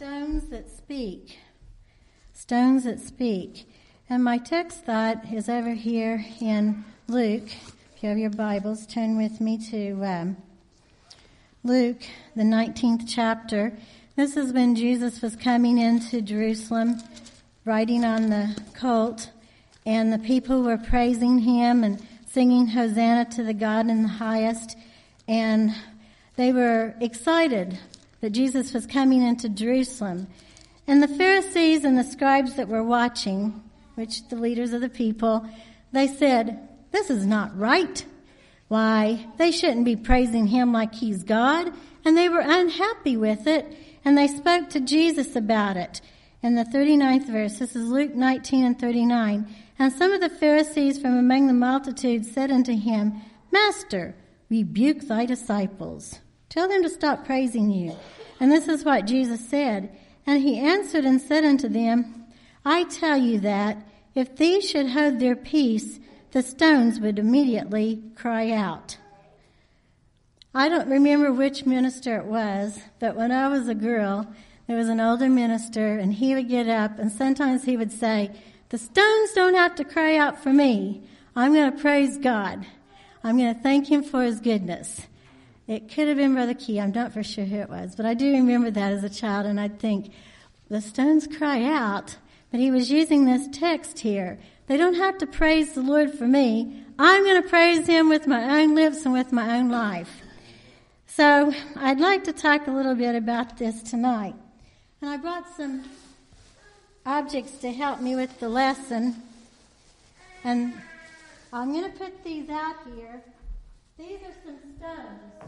Stones that speak. Stones that speak. And my text thought is over here in Luke. If you have your Bibles, turn with me to Luke, the 19th chapter. This is when Jesus was coming into Jerusalem, riding on the colt, and the people were praising him and singing Hosanna to the God in the highest. And they were excited that Jesus was coming into Jerusalem. And the Pharisees and the scribes that were watching, which the leaders of the people, they said, "This is not right. Why, they shouldn't be praising him like he's God." And they were unhappy with it, and they spoke to Jesus about it. In the 39th verse, this is Luke 19 and 39, "And some of the Pharisees from among the multitude said unto him, Master, rebuke thy disciples. Tell them to stop praising you." And this is what Jesus said. And he answered and said unto them, "I tell you that if these should hold their peace, the stones would immediately cry out." I don't remember which minister it was, but when I was a girl, there was an older minister, and he would get up, and sometimes he would say, "The stones don't have to cry out for me. I'm going to praise God. I'm going to thank him for his goodness." It could have been Brother Key. I'm not for sure who it was, but I do remember that as a child, and I'd think, the stones cry out. But he was using this text here. They don't have to praise the Lord for me. I'm going to praise him with my own lips and with my own life. So I'd like to talk a little bit about this tonight. And I brought some objects to help me with the lesson. And I'm going to put these out here. These are some stones.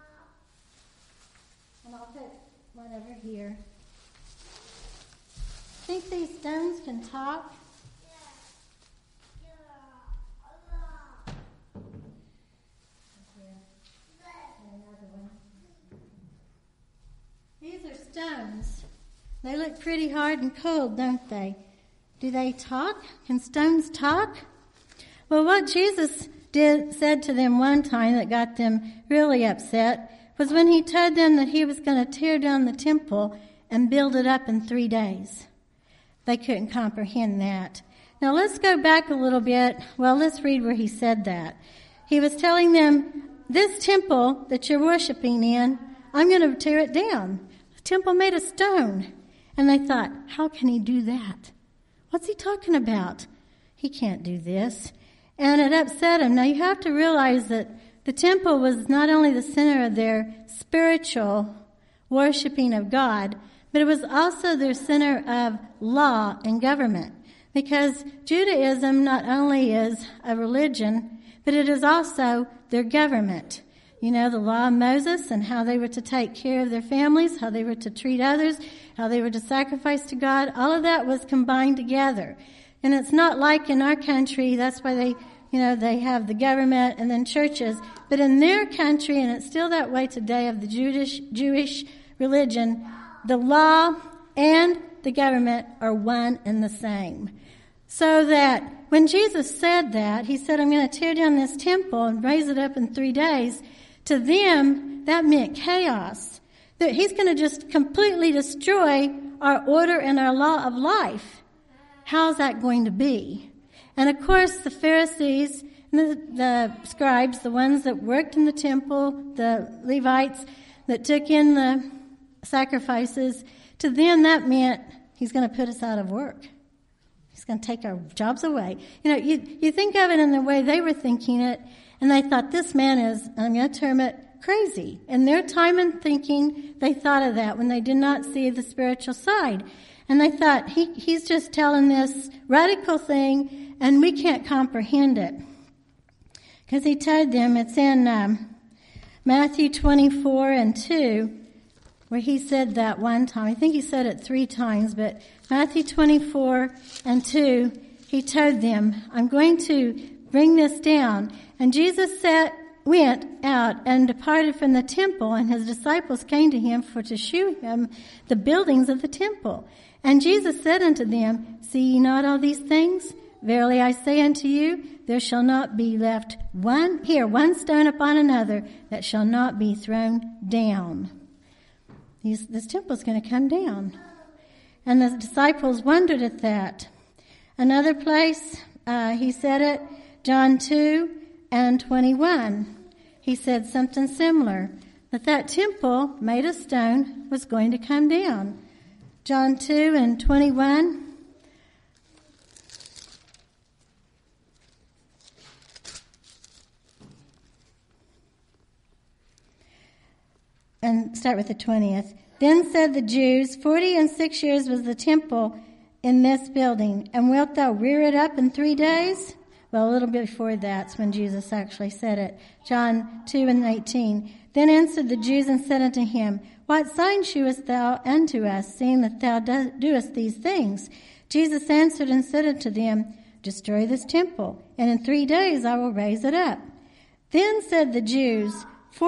And I'll put one over here. Think these stones can talk? These are stones. They look pretty hard and cold, don't they? Do they talk? Can stones talk? Well, what Jesus said to them one time that got them really upset was when he told them that he was going to tear down the temple and build it up in 3 days. They couldn't comprehend that. Now let's go back a little bit. Well, let's read where he said that. He was telling them, this temple that you're worshiping in, I'm going to tear it down. The temple made of stone. And they thought, how can he do that? What's he talking about? He can't do this. And it upset him. Now you have to realize that the temple was not only the center of their spiritual worshiping of God, but it was also their center of law and government. Because Judaism not only is a religion, but it is also their government. You know, the law of Moses and how they were to take care of their families, how they were to treat others, how they were to sacrifice to God. All of that was combined together. And it's not like in our country, that's why they have the government and then churches. But in their country, and it's still that way today of the Jewish religion, the law and the government are one and the same. So that when Jesus said that, he said, I'm going to tear down this temple and raise it up in 3 days. To them, that meant chaos. That he's going to just completely destroy our order and our law of life. How's that going to be? And of course, the Pharisees, the scribes, the ones that worked in the temple, the Levites that took in the sacrifices, to them that meant he's going to put us out of work. He's going to take our jobs away. You know, you think of it in the way they were thinking it, and they thought this man is, I'm going to term it, crazy. In their time and thinking, they thought of that when they did not see the spiritual side. And they thought, he's just telling this radical thing, and we can't comprehend it. Because he told them, it's in Matthew 24 and 2, where he said that one time. I think he said it 3 times, but Matthew 24 and 2, he told them, I'm going to bring this down. And Jesus went out and departed from the temple, and his disciples came to him to shew him the buildings of the temple. And Jesus said unto them, See ye not all these things? Verily I say unto you, there shall not be left one stone upon another that shall not be thrown down. this temple's going to come down. And the disciples wondered at that. Another place, he said it, John 2:21. He said something similar, that temple made of stone was going to come down. John 2:21. And start with the 20th. Then said the Jews, 46 years was the temple in this building, and wilt thou rear it up in 3 days? Well, a little bit before that's when Jesus actually said it. John 2:18. Then answered the Jews and said unto him, What sign shewest thou unto us, seeing that thou doest these things? Jesus answered and said unto them, Destroy this temple, and in 3 days I will raise it up. Then said the Jews,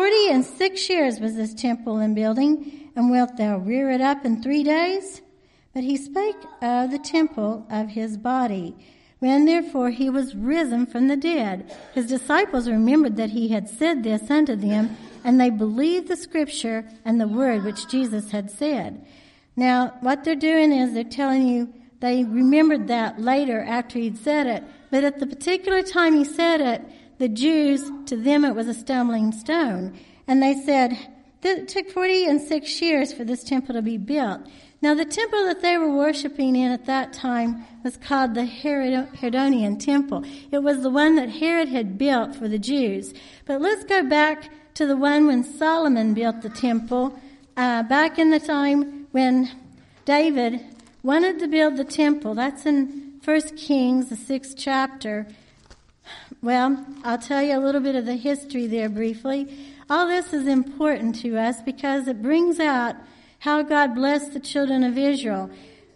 46 years was this temple in building, and wilt thou rear it up in 3 days? But he spake of the temple of his body. When therefore he was risen from the dead, his disciples remembered that he had said this unto them, and they believed the scripture and the word which Jesus had said. Now, what they're doing is they're telling you they remembered that later after he'd said it, but at the particular time he said it, the Jews, to them it was a stumbling stone. And they said, it took 46 years for this temple to be built. Now, the temple that they were worshiping in at that time was called the Herodonian temple. It was the one that Herod had built for the Jews. But let's go back to the one when Solomon built the temple, back in the time when David wanted to build the temple. That's in 1 Kings, the 6th chapter. Well, I'll tell you a little bit of the history there briefly. All this is important to us because it brings out how God blessed the children of Israel.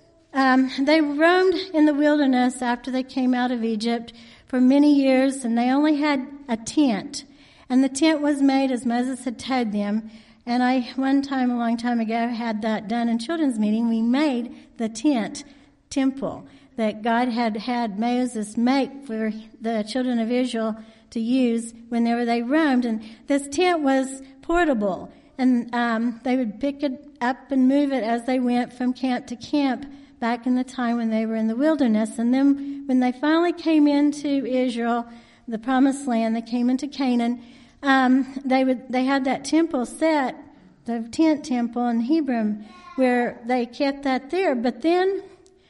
They roamed in the wilderness after they came out of Egypt for many years, and they only had a tent. And the tent was made as Moses had told them. And I, one time, a long time ago, had that done in children's meeting. We made the tent temple that God had Moses make for the children of Israel to use whenever they roamed. And this tent was portable. And they would pick it up and move it as they went from camp to camp back in the time when they were in the wilderness. And then when they finally came into Israel, the promised land, they came into Canaan, they had that temple set, the tent temple in Hebron, where they kept that there. But then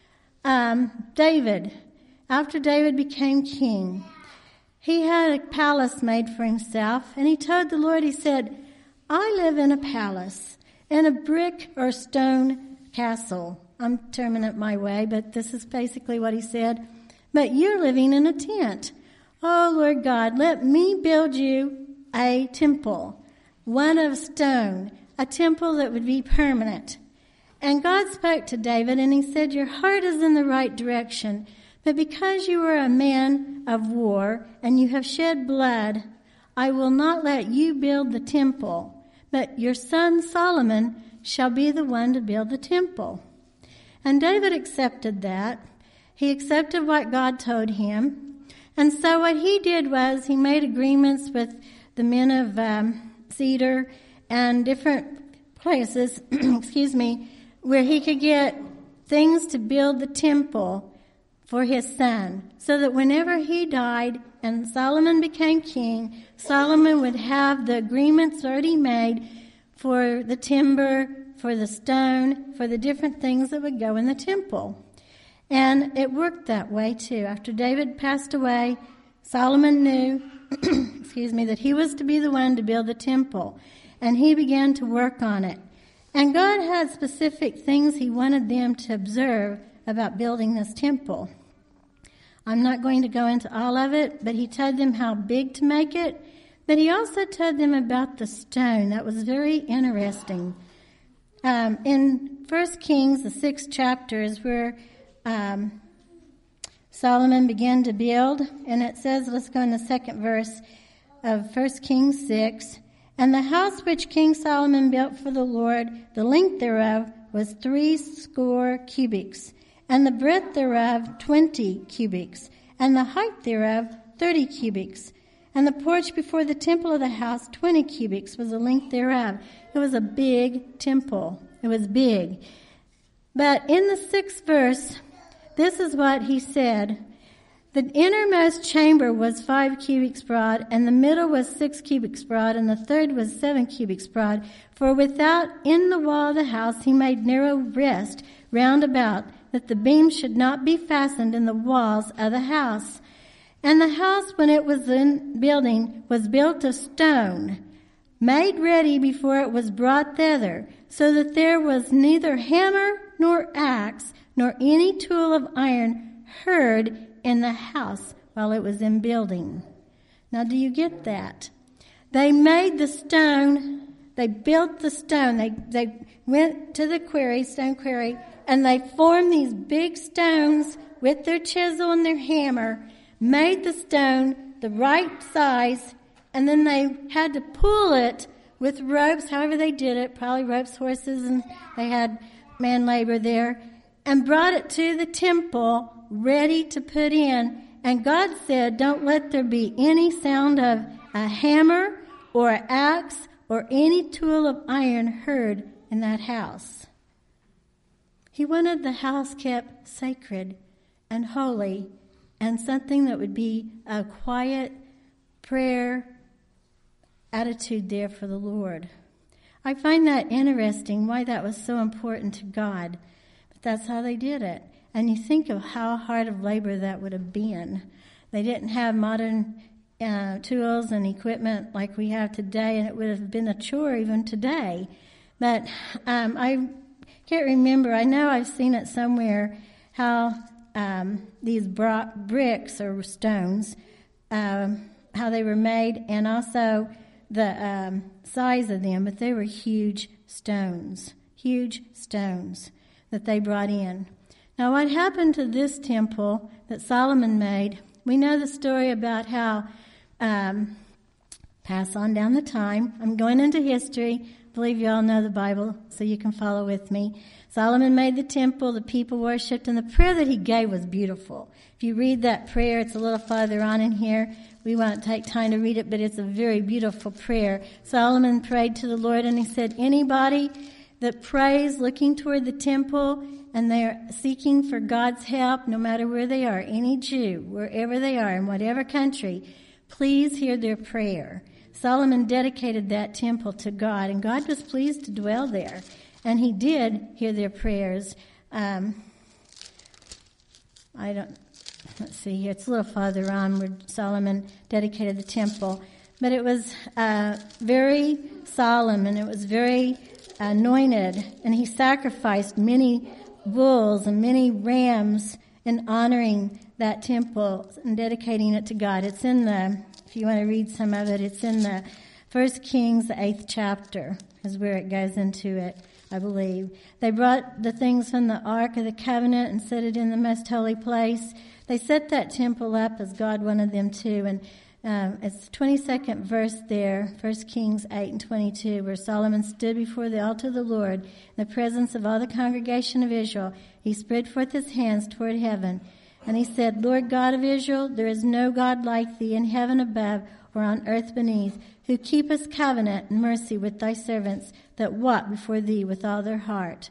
David, after David became king, he had a palace made for himself, and he told the Lord, he said, I live in a palace, in a brick or stone castle. I'm terming it my way, but this is basically what he said. But you're living in a tent. Oh, Lord God, let me build you a temple, one of stone, a temple that would be permanent. And God spoke to David, and he said, your heart is in the right direction, but because you are a man of war and you have shed blood, I will not let you build the temple, but your son Solomon shall be the one to build the temple. And David accepted that. He accepted what God told him. And so what he did was he made agreements with the men of Cedar and different places, where he could get things to build the temple for his son, so that whenever he died and Solomon became king, Solomon would have the agreements already made for the timber, for the stone, for the different things that would go in the temple. And it worked that way too. After David passed away, Solomon knew, that he was to be the one to build the temple. And he began to work on it. And God had specific things he wanted them to observe about building this temple. I'm not going to go into all of it, but he told them how big to make it. But he also told them about the stone. That was very interesting. In 1 Kings, the 6th chapter, is where Solomon began to build. And it says, let's go in the 2nd verse of 1 Kings 6. And the house which King Solomon built for the Lord, the length thereof was 60 cubits, and the breadth thereof 20 cubits, and the height thereof 30 cubits. And the porch before the temple of the house, 20 cubits was the length thereof. It was a big temple. It was big. But in the 6th verse, this is what he said. The innermost chamber was 5 cubits broad, and the middle was 6 cubits broad, and the third was 7 cubits broad. For without in the wall of the house he made narrow rest round about, that the beams should not be fastened in the walls of the house. And the house, when it was in building, was built of stone, made ready before it was brought thither, so that there was neither hammer nor axe, nor any tool of iron heard in the house while it was in building. Now, do you get that? They made the stone, they built the stone, they went to the stone quarry, and they formed these big stones with their chisel and their hammer, made the stone the right size, and then they had to pull it with ropes, however they did it, probably ropes, horses, and they had man labor there, and brought it to the temple ready to put in. And God said, don't let there be any sound of a hammer or an axe or any tool of iron heard in that house. He wanted the house kept sacred and holy, and something that would be a quiet prayer attitude there for the Lord. I find that interesting, why that was so important to God. But that's how they did it. And you think of how hard of labor that would have been. They didn't have modern tools and equipment like we have today, and it would have been a chore even today. But I can't remember. I know I've seen it somewhere how these bricks or stones, how they were made, and also the size of them. But they were huge stones that they brought in. Now, what happened to this temple that Solomon made, we know the story about how, pass on down the time. I'm going into history. I believe you all know the Bible, so you can follow with me. Solomon made the temple, the people worshipped, and the prayer that he gave was beautiful. If you read that prayer, it's a little farther on in here. We won't take time to read it, but it's a very beautiful prayer. Solomon prayed to the Lord, and he said, anybody that prays looking toward the temple and they're seeking for God's help, no matter where they are, any Jew, wherever they are, in whatever country, please hear their prayer. Solomon dedicated that temple to God, and God was pleased to dwell there. And he did hear their prayers. Let's see here. It's a little farther on where Solomon dedicated the temple. But it was very solemn, and it was very anointed. And he sacrificed many bulls and many rams in honoring that temple and dedicating it to God. It's in if you want to read some of it, it's in the 1 Kings, the 8th chapter is where it goes into it, I believe. They brought the things from the Ark of the Covenant and set it in the most holy place. They set that temple up as God wanted them to, and it's the 22nd verse there, 1 Kings 8:22, where Solomon stood before the altar of the Lord in the presence of all the congregation of Israel. He spread forth his hands toward heaven, and he said, Lord God of Israel, there is no God like thee in heaven above or on earth beneath, who keepeth covenant and mercy with thy servants that walk before thee with all their heart.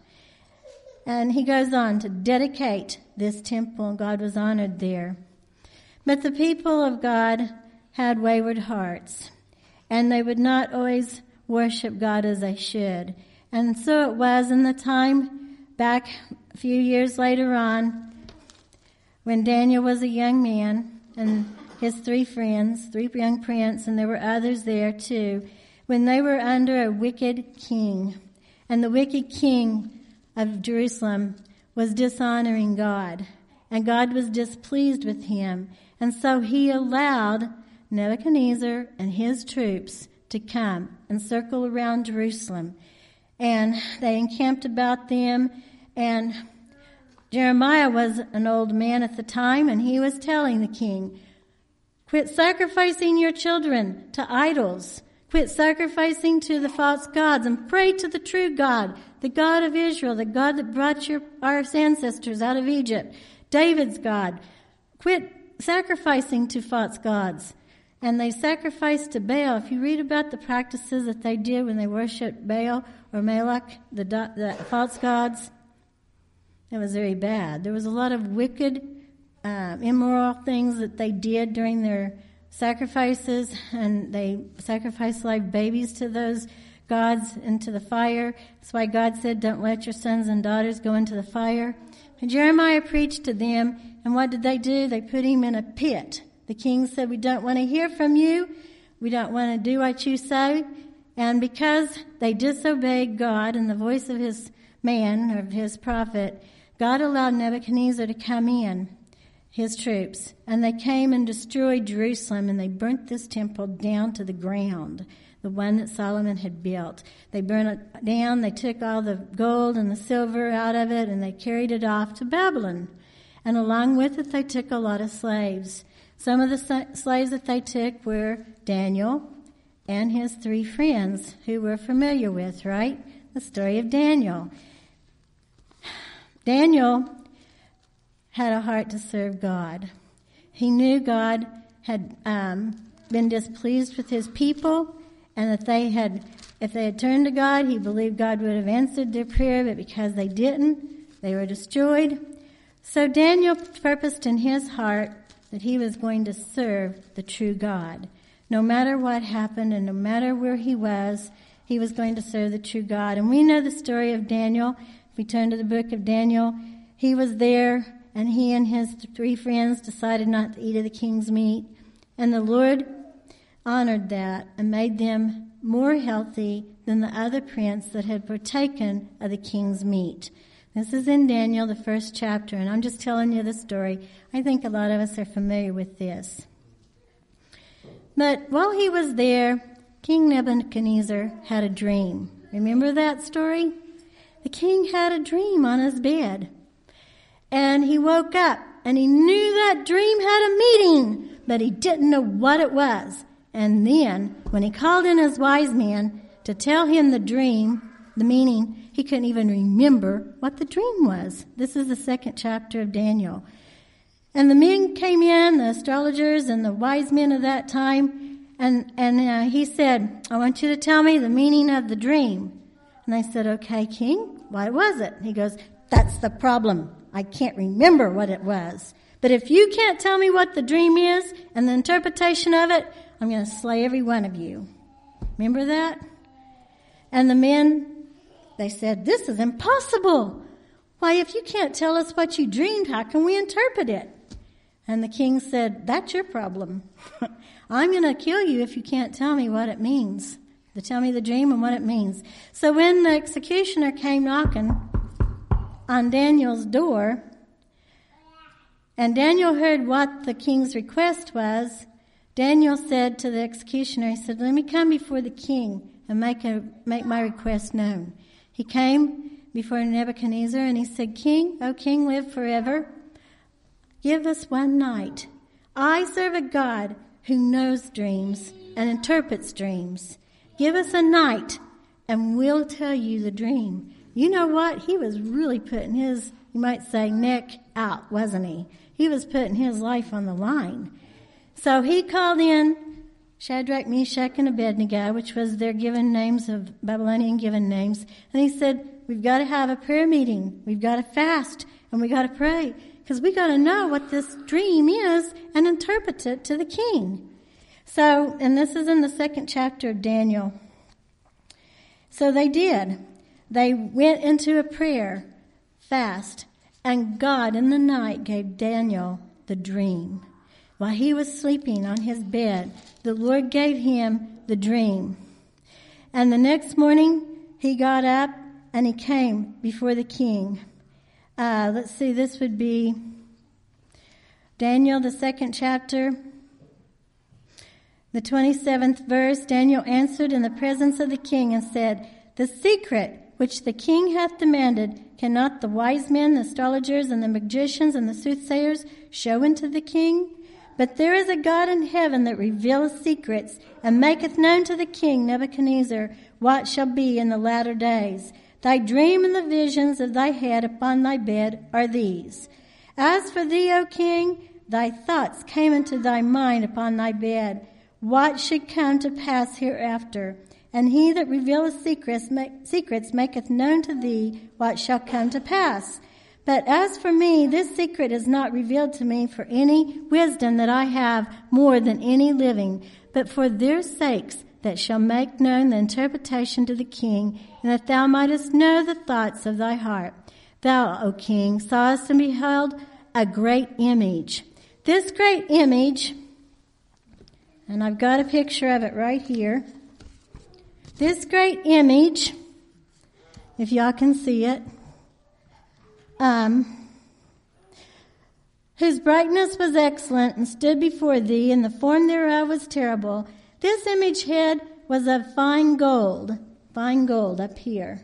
And he goes on to dedicate this temple, and God was honored there. But the people of God had wayward hearts, and they would not always worship God as they should. And so it was in the time back a few years later on, when Daniel was a young man and his 3 friends, 3 young princes, and there were others there too, when they were under a wicked king. And the wicked king of Jerusalem was dishonoring God, and God was displeased with him. And so he allowed Nebuchadnezzar and his troops to come and circle around Jerusalem. And they encamped about them, and Jeremiah was an old man at the time, and he was telling the king, quit sacrificing your children to idols. Quit sacrificing to the false gods and pray to the true God, the God of Israel, the God that brought our ancestors out of Egypt, David's God. Quit sacrificing to false gods. And they sacrificed to Baal. If you read about the practices that they did when they worshipped Baal or Moloch, the false gods, it was very bad. There was a lot of wicked, immoral things that they did during their sacrifices, and they sacrificed live babies to those gods into the fire. That's why God said, don't let your sons and daughters go into the fire. And Jeremiah preached to them, and what did they do? They put him in a pit. The king said, we don't want to hear from you. We don't want to do what you say. And because they disobeyed God and the voice of his man, or his prophet, God allowed Nebuchadnezzar to come in, his troops. And they came and destroyed Jerusalem, and they burnt this temple down to the ground, the one that Solomon had built. They burnt it down. They took all the gold and the silver out of it, and they carried it off to Babylon. And along with it, they took a lot of slaves. Some of the slaves that they took were Daniel and his 3 friends, who we're familiar with, right? The story of Daniel. Daniel had a heart to serve God. He knew God had been displeased with his people, and that if they had turned to God, he believed God would have answered their prayer, but because they didn't, they were destroyed. So Daniel purposed in his heart that he was going to serve the true God. No matter what happened and no matter where he was going to serve the true God. And we know the story of Daniel. If we turn to the book of Daniel, he was there, and he and his 3 friends decided not to eat of the king's meat. And the Lord honored that and made them more healthy than the other prince that had partaken of the king's meat. This is in Daniel, the 1st chapter, and I'm just telling you the story. I think a lot of us are familiar with this. But while he was there, King Nebuchadnezzar had a dream. Remember that story? The king had a dream on his bed. And he woke up, and he knew that dream had a meaning, but he didn't know what it was. And then, when he called in his wise men to tell him the dream, the meaning, he couldn't even remember what the dream was. This is the 2nd chapter of Daniel. And the men came in, the astrologers and the wise men of that time, and he said, I want you to tell me the meaning of the dream. And they said, okay, king, what was it? He goes, that's the problem. I can't remember what it was. But if you can't tell me what the dream is and the interpretation of it, I'm going to slay every one of you. Remember that? And the men, they said, this is impossible. Why, if you can't tell us what you dreamed, how can we interpret it? And the king said, that's your problem. I'm going to kill you if you can't tell me what it means. To tell me the dream and what it means. So when the executioner came knocking on Daniel's door, and Daniel heard what the king's request was, Daniel said to the executioner, he said, let me come before the king and make my request known. He came before Nebuchadnezzar and he said, King, O king, live forever. Give us one night. I serve a God who knows dreams and interprets dreams. Give us a night and we'll tell you the dream. You know what? He was really putting his, you might say, neck out, wasn't he? He was putting his life on the line. So he called in Shadrach, Meshach, and Abednego, which was their given names of Babylonian given names. And he said, we've got to have a prayer meeting. We've got to fast and we've got to pray because we got to know what this dream is and interpret it to the king. So, and this is in the 2nd chapter of Daniel. So they did. They went into a prayer fast, and God in the night gave Daniel the dream. While he was sleeping on his bed, the Lord gave him the dream. And the next morning, he got up and he came before the king. Let's see, this would be Daniel, the 2nd chapter. The 27th verse, Daniel answered in the presence of the king and said, the secret which the king hath demanded, cannot the wise men, the astrologers, and the magicians, and the soothsayers show unto the king? But there is a God in heaven that revealeth secrets, and maketh known to the king Nebuchadnezzar what shall be in the latter days. Thy dream and the visions of thy head upon thy bed are these. As for thee, O king, thy thoughts came into thy mind upon thy bed, what should come to pass hereafter. And he that revealeth secrets maketh known to thee what shall come to pass. But as for me, this secret is not revealed to me for any wisdom that I have more than any living, but for their sakes that shall make known the interpretation to the king, and that thou mightest know the thoughts of thy heart. Thou, O king, sawest and beheld a great image. This great image, and I've got a picture of it right here. This great image, if y'all can see it, whose brightness was excellent and stood before thee, and the form thereof was terrible. This image head was of fine gold up here.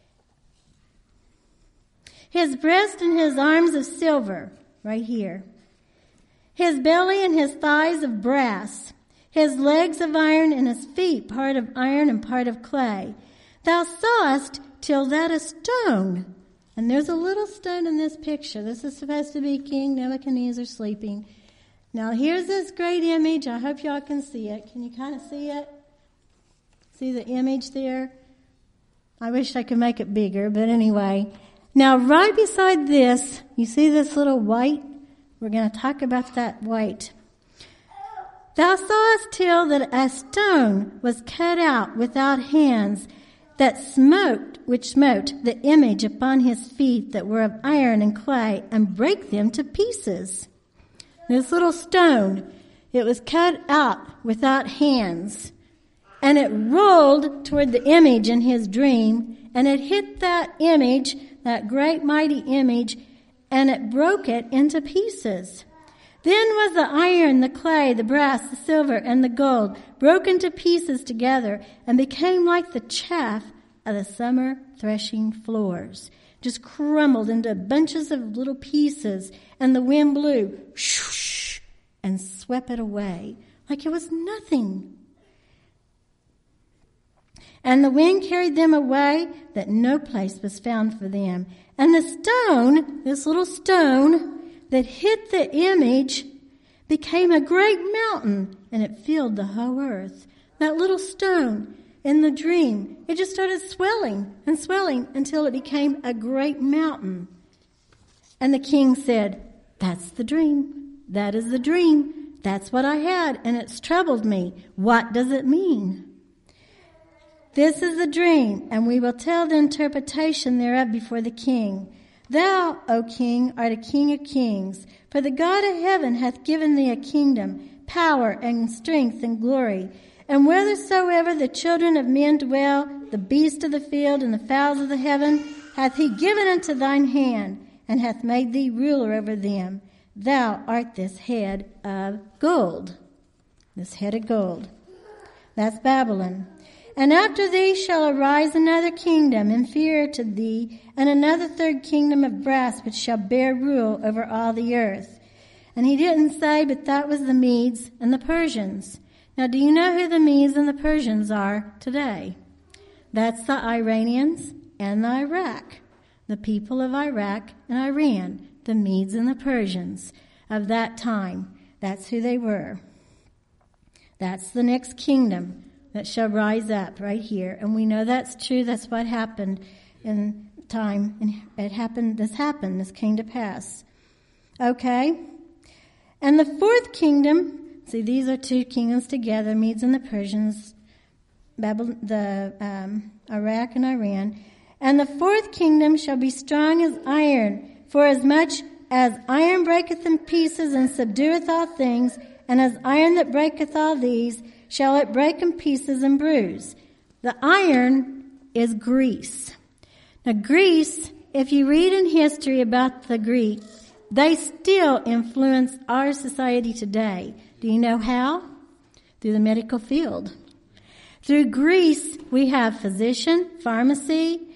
His breast and his arms of silver, right here. His belly and his thighs of brass. His legs of iron and his feet part of iron and part of clay. Thou sawest till that a stone. And there's a little stone in this picture. This is supposed to be King Nebuchadnezzar sleeping. Now here's this great image. I hope y'all can see it. Can you kind of see it? See the image there? I wish I could make it bigger, but anyway. Now right beside this, you see this little white? We're going to talk about that white. Thou sawest till that a stone was cut out without hands, which smote the image upon his feet that were of iron and clay, and brake them to pieces. This little stone, it was cut out without hands, and it rolled toward the image in his dream, and it hit that image, that great mighty image, and it broke it into pieces. Then was the iron, the clay, the brass, the silver, and the gold broken to pieces together, and became like the chaff of the summer threshing floors. Just crumbled into bunches of little pieces, and the wind blew, shoosh, and swept it away like it was nothing. And the wind carried them away, that no place was found for them. And the stone, this little stone that hit the image, became a great mountain, and it filled the whole earth. That little stone in the dream, it just started swelling and swelling until it became a great mountain. And the king said, "That's the dream. That is the dream. That's what I had, and it's troubled me. What does it mean?" This is the dream, and we will tell the interpretation thereof before the king. Thou, O king, art a king of kings, for the God of heaven hath given thee a kingdom, power, and strength, and glory. And whithersoever the children of men dwell, the beasts of the field, and the fowls of the heaven, hath he given unto thine hand, and hath made thee ruler over them. Thou art this head of gold. This head of gold. That's Babylon. And after thee shall arise another kingdom inferior to thee, and another third kingdom of brass, which shall bear rule over all the earth. And he didn't say, but that was the Medes and the Persians. Now, do you know who the Medes and the Persians are today? That's the Iranians and the Iraq. The people of Iraq and Iran, the Medes and the Persians of that time. That's who they were. That's the next kingdom that shall rise up right here. And we know that's true. That's what happened in time. And this came to pass. Okay? And the fourth kingdom, see, these are two kingdoms together, Medes and the Persians, Iraq and Iran. And the fourth kingdom shall be strong as iron, for as much as iron breaketh in pieces and subdueth all things, and as iron that breaketh all these, shall it break in pieces and bruise. The iron is Greece. Now Greece, if you read in history about the Greeks, they still influence our society today. Do you know how? Through the medical field. Through Greece, we have physician, pharmacy,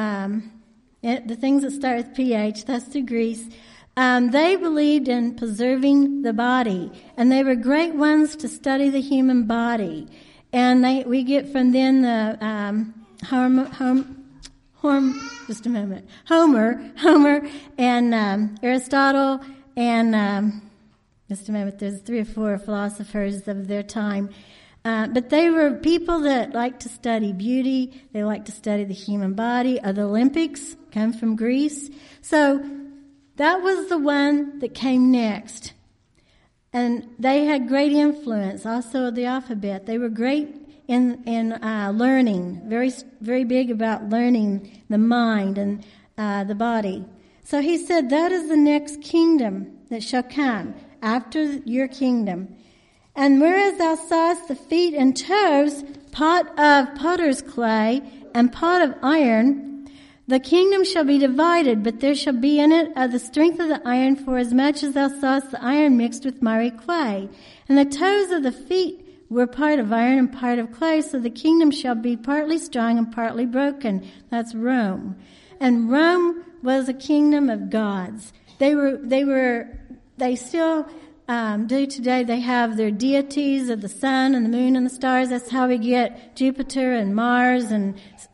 the things that start with PH, that's through Greece. They believed in preserving the body, and they were great ones to study the human body. And we get from them the Homer, and Aristotle, and just a moment, there's 3 or 4 philosophers of their time. But they were people that liked to study beauty. They liked to study the human body. The Olympics come from Greece. So that was the one that came next. And they had great influence, also the alphabet. They were great in learning, very, very big about learning the mind and the body. So he said, that is the next kingdom that shall come after your kingdom. And whereas thou sawest the feet and toes, pot of potter's clay and pot of iron, the kingdom shall be divided, but there shall be in it of the strength of the iron, for as much as thou sawest the iron mixed with miry clay. And the toes of the feet were part of iron and part of clay, so the kingdom shall be partly strong and partly broken. That's Rome. And Rome was a kingdom of gods. They still do today. They have their deities of the sun and the moon and the stars. That's how we get Jupiter and Mars, and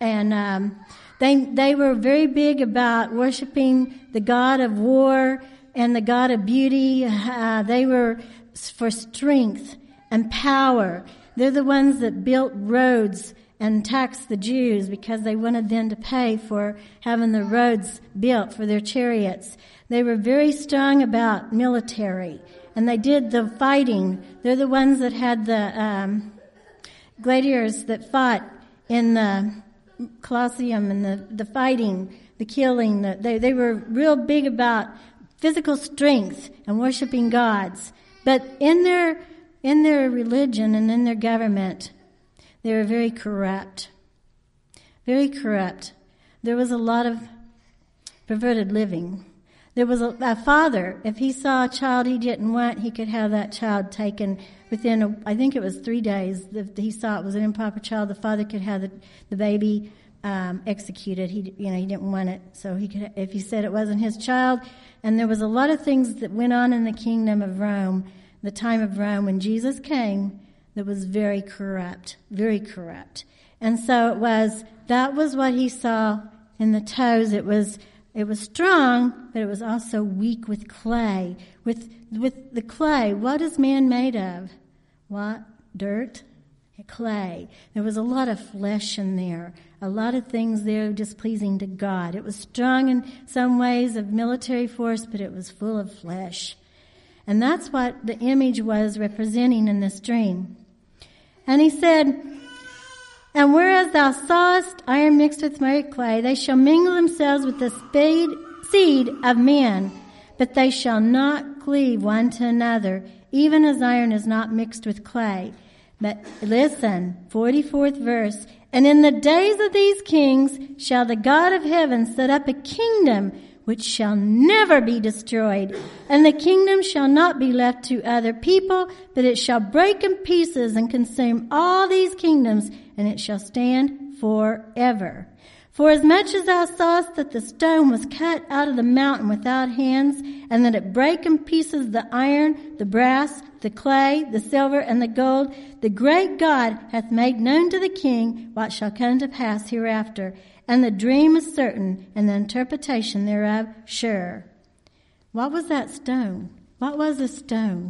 they were very big about worshiping the god of war and the god of beauty. They were for strength and power. They're the ones that built roads and taxed the Jews because they wanted them to pay for having the roads built for their chariots. They were very strong about military. And they did the fighting. They're the ones that had the gladiators that fought in the Colosseum, and the fighting, the killing. They were real big about physical strength and worshiping gods. But in their religion and in their government, they were very corrupt. Very corrupt. There was a lot of perverted living. There was a father, if he saw a child he didn't want, he could have that child taken within, I think it was 3 days. If he saw it was an improper child, the father could have the baby executed. He didn't want it, so he could, if he said it wasn't his child. And there was a lot of things that went on in the kingdom of Rome, the time of Rome when Jesus came, that was very corrupt, very corrupt. And so that was what he saw in the toes. It was strong, but it was also weak with clay. With the clay, what is man made of? What? Dirt? Clay. There was a lot of flesh in there. A lot of things there displeasing to God. It was strong in some ways of military force, but it was full of flesh. And that's what the image was representing in this dream. And he said, and whereas thou sawest iron mixed with miry clay, they shall mingle themselves with the seed of men, but they shall not cleave one to another, even as iron is not mixed with clay. But listen, 44th verse, and in the days of these kings shall the God of heaven set up a kingdom which shall never be destroyed, and the kingdom shall not be left to other people, but it shall break in pieces and consume all these kingdoms, and it shall stand forever. For as much as thou sawest that the stone was cut out of the mountain without hands, and that it brake in pieces the iron, the brass, the clay, the silver, and the gold, the great God hath made known to the king what shall come to pass hereafter. And the dream is certain, and the interpretation thereof sure. What was that stone? What was the stone?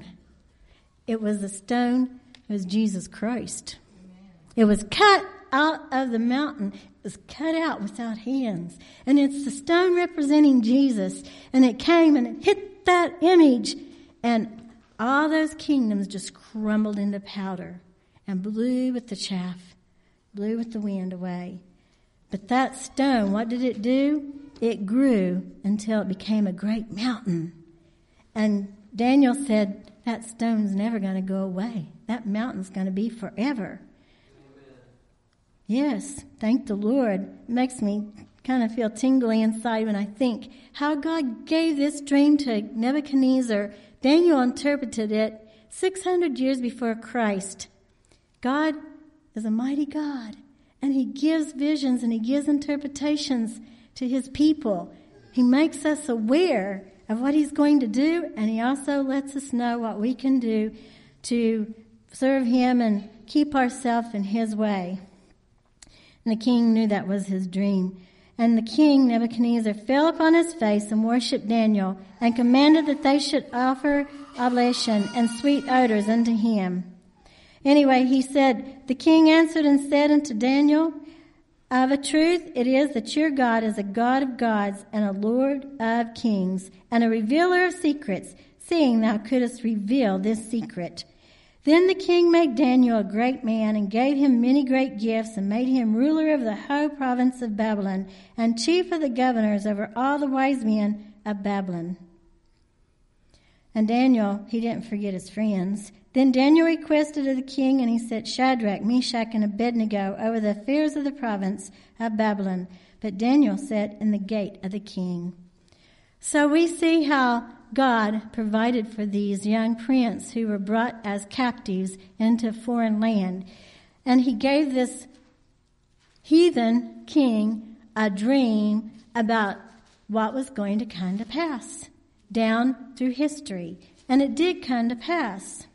It was the stone. It was Jesus Christ. It was cut out of the mountain. It was cut out without hands. And it's the stone representing Jesus. And it came and it hit that image. And all those kingdoms just crumbled into powder and blew with the chaff, blew with the wind away. But that stone, what did it do? It grew until it became a great mountain. And Daniel said, that stone's never going to go away. That mountain's going to be forever. Amen. Yes, thank the Lord. It makes me kind of feel tingly inside when I think how God gave this dream to Nebuchadnezzar. Daniel interpreted it 600 years before Christ. God is a mighty God. And he gives visions and he gives interpretations to his people. He makes us aware of what he's going to do, and he also lets us know what we can do to serve him and keep ourselves in his way. And the king knew that was his dream. And the king, Nebuchadnezzar, fell upon his face and worshipped Daniel, and commanded that they should offer oblation and sweet odors unto him. Anyway, he said, the king answered and said unto Daniel, of a truth it is that your God is a God of gods and a Lord of kings, and a revealer of secrets, seeing thou couldst reveal this secret. Then the king made Daniel a great man, and gave him many great gifts, and made him ruler of the whole province of Babylon, and chief of the governors over all the wise men of Babylon. And Daniel, he didn't forget his friends. Then Daniel requested of the king, and he set Shadrach, Meshach, and Abednego over the affairs of the province of Babylon. But Daniel sat in the gate of the king. So we see how God provided for these young princes who were brought as captives into a foreign land. And he gave this heathen king a dream about what was going to come to pass down through history. And it did come to pass.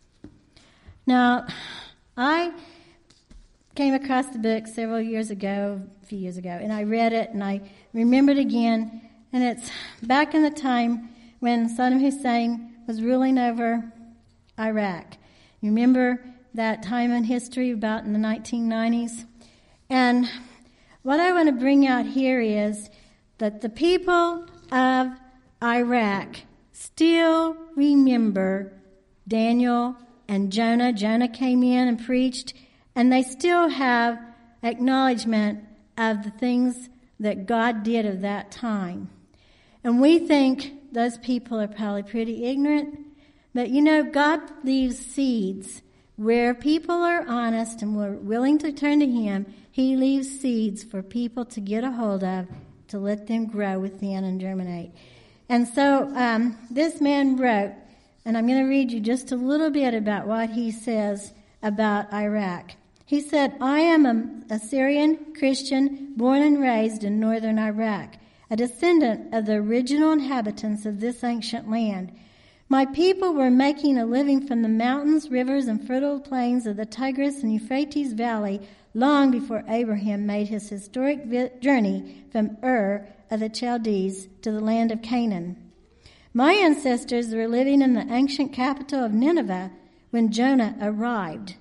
Now, I came across the book several years ago, a few years ago, and I read it and I remembered again. And it's back in the time when Saddam Hussein was ruling over Iraq. You remember that time in history about in the 1990s? And what I want to bring out here is that the people of Iraq still remember Daniel and Jonah. Jonah came in and preached, and they still have acknowledgement of the things that God did at that time. And we think those people are probably pretty ignorant. But God leaves seeds. Where people are honest and we're willing to turn to Him, He leaves seeds for people to get a hold of, to let them grow within and germinate. And so this man wrote, and I'm going to read you just a little bit about what he says about Iraq. He said, I am a Syrian Christian born and raised in northern Iraq, a descendant of the original inhabitants of this ancient land. My people were making a living from the mountains, rivers, and fertile plains of the Tigris and Euphrates Valley long before Abraham made his historic journey from Ur of the Chaldees to the land of Canaan. My ancestors were living in the ancient capital of Nineveh when Jonah arrived.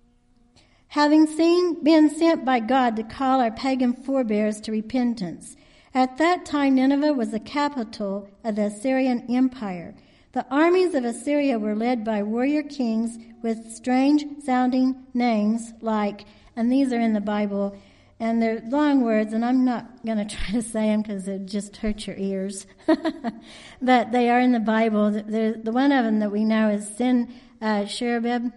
Having been sent by God to call our pagan forebears to repentance. At that time, Nineveh was the capital of the Assyrian Empire. The armies of Assyria were led by warrior kings with strange-sounding names like, and these are in the Bible, and they're long words, and I'm not going to try to say them because it just hurts your ears. But they are in the Bible. The one of them that we know is Sennacherib,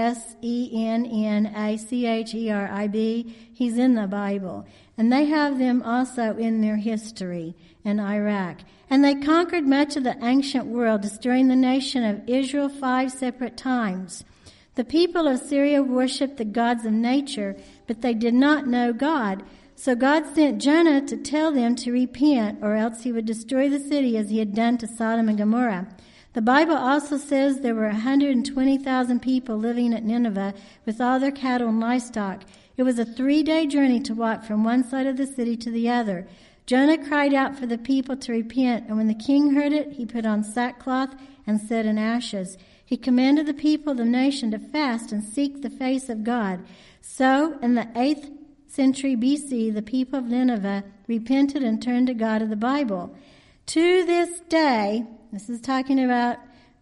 Sennacherib. He's in the Bible. And they have them also in their history in Iraq. And they conquered much of the ancient world, destroying the nation of Israel 5 separate times. The people of Syria worshipped the gods of nature, but they did not know God. So God sent Jonah to tell them to repent, or else He would destroy the city as He had done to Sodom and Gomorrah. The Bible also says there were 120,000 people living at Nineveh with all their cattle and livestock. It was a 3-day journey to walk from one side of the city to the other. Jonah cried out for the people to repent, and when the king heard it, he put on sackcloth and sat in ashes. He commanded the people of the nation to fast and seek the face of God. So, in the 8th century BC, the people of Nineveh repented and turned to God of the Bible. To this day, this is talking about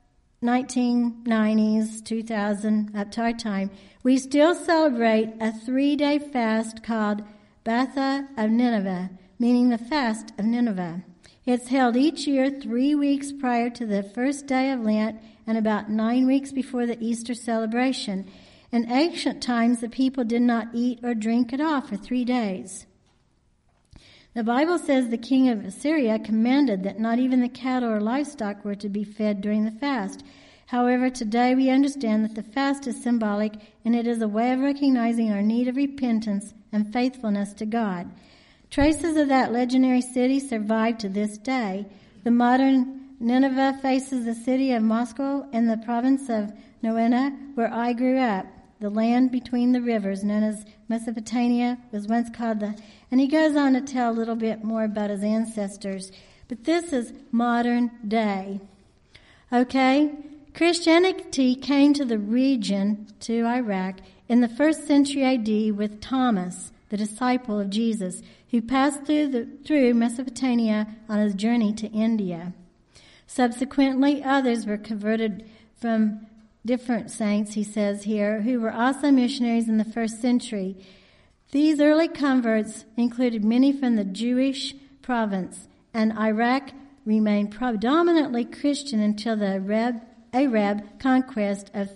1990s, 2000, up to our time, we still celebrate a 3-day fast called Batha of Nineveh, meaning the fast of Nineveh. It's held each year 3 weeks prior to the first day of Lent and about 9 weeks before the Easter celebration. In ancient times, the people did not eat or drink at all for 3 days. The Bible says the king of Assyria commanded that not even the cattle or livestock were to be fed during the fast. However, today we understand that the fast is symbolic, and it is a way of recognizing our need of repentance and faithfulness to God. Traces of that legendary city survive to this day. The modern Nineveh faces the city of Moscow in the province of Novena, where I grew up. the land between the rivers, known as Mesopotamia, was once called and he goes on to tell a little bit more about his ancestors. But this is modern day. Okay? Christianity came to the region, to Iraq, in the 1st century AD with Thomas, the disciple of Jesus, who passed through Mesopotamia on his journey to India. Subsequently, others were converted from different saints, he says here, who were also missionaries in the 1st century. These early converts included many from the Jewish province, and Iraq remained predominantly Christian until the Arab conquest of